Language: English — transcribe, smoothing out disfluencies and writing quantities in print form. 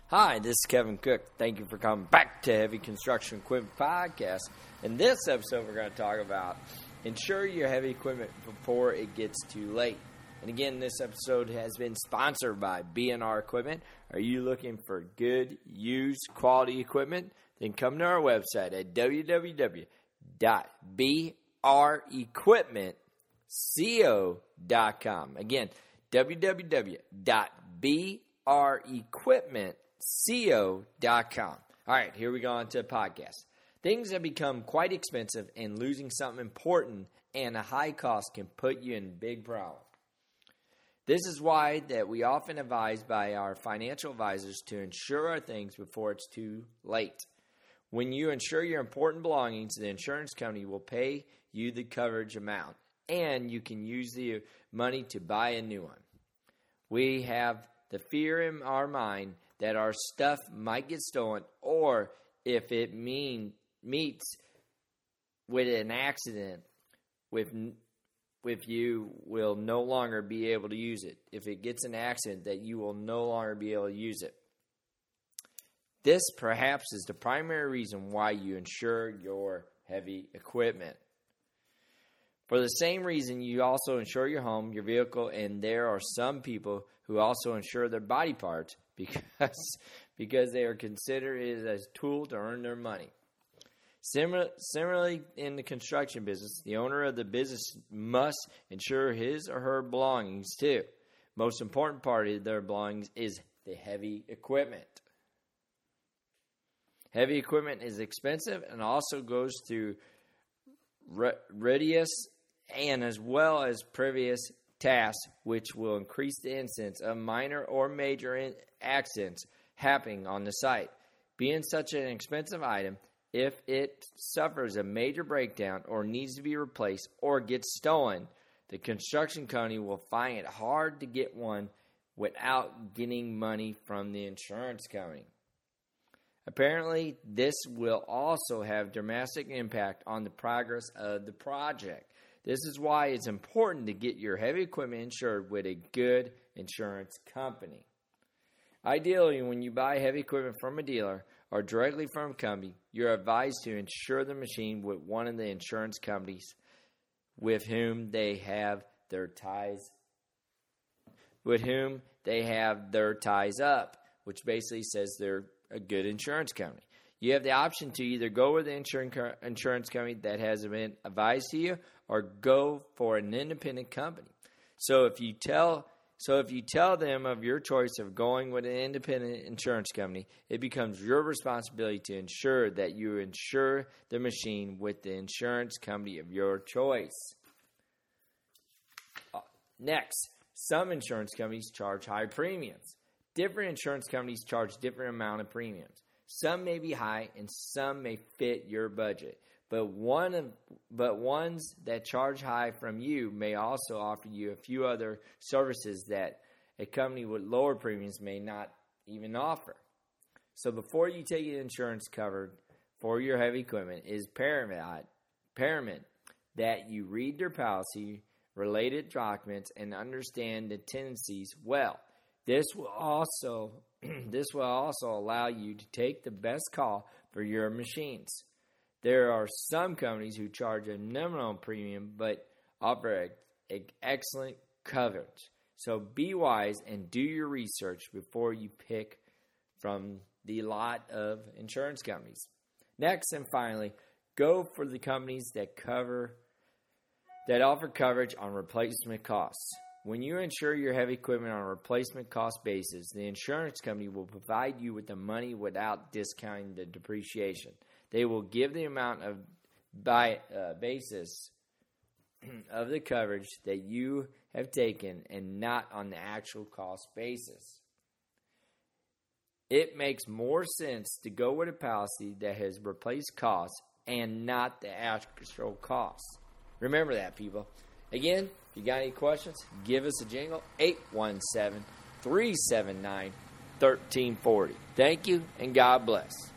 Hi, this is Kevin Cook. Thank you for coming back to Heavy Construction Equipment Podcast. In this episode, we're going to talk about insure your heavy equipment before it gets too late. And again, this episode has been sponsored by B&R Equipment. Are you looking for good, used, quality equipment? Then come to our website at www.brequipmentco.com. Again, www.brequipmentco.com. All right, here we go on to the podcast. Things have become quite expensive, and losing something important and a high cost can put you in big problem. This is why that we often advise by our financial advisors to insure our things before it's too late. When you insure your important belongings, the insurance company will pay you the coverage amount, and you can use the money to buy a new one. We have the fear in our mind that our stuff might get stolen, or if it meets with an accident, with you will no longer be able to use it. If it gets an accident, that you will no longer be able to use it. This perhaps is the primary reason why you insure your heavy equipment. For the same reason, you also insure your home, your vehicle, and there are some people who also insure their body parts because they are considered it as a tool to earn their money. Similarly, in the construction business, the owner of the business must insure his or her belongings too. Most important part of their belongings is the heavy equipment. Heavy equipment is expensive and also goes through rigorous and as well as previous tasks, which will increase the incidence of minor or major accidents happening on the site. Being such an expensive item, if it suffers a major breakdown or needs to be replaced or gets stolen, the construction company will find it hard to get one without getting money from the insurance company. Apparently, this will also have dramatic impact on the progress of the project. This is why it's important to get your heavy equipment insured with a good insurance company. Ideally, when you buy heavy equipment from a dealer or directly from a company, you're advised to insure the machine with one of the insurance companies with whom they have their ties up, which basically says they're a good insurance company. You have the option to either go with the insurance company that has been advised to you or go for an independent company. So if you tell them of your choice of going with an independent insurance company, it becomes your responsibility to ensure that you insure the machine with the insurance company of your choice. Next, some insurance companies charge high premiums. Different insurance companies charge different amount of premiums. Some may be high and some may fit your budget. But ones that charge high from you may also offer you a few other services that a company with lower premiums may not even offer. So before you take an insurance covered for your heavy equipment, it is paramount that you read their policy, related documents, and understand the tendencies well. This will also allow you to take the best call for your machines. There are some companies who charge a nominal premium but offer excellent coverage. So be wise and do your research before you pick from the lot of insurance companies. Next and finally, go for the companies that offer coverage on replacement costs. When you insure your heavy equipment on a replacement cost basis, the insurance company will provide you with the money without discounting the depreciation. They will give the amount of basis of the coverage that you have taken and not on the actual cost basis. It makes more sense to go with a policy that has replaced costs and not the actual costs. Remember that, people. Again, if you got any questions, give us a jingle, 817-379-1340. Thank you, and God bless.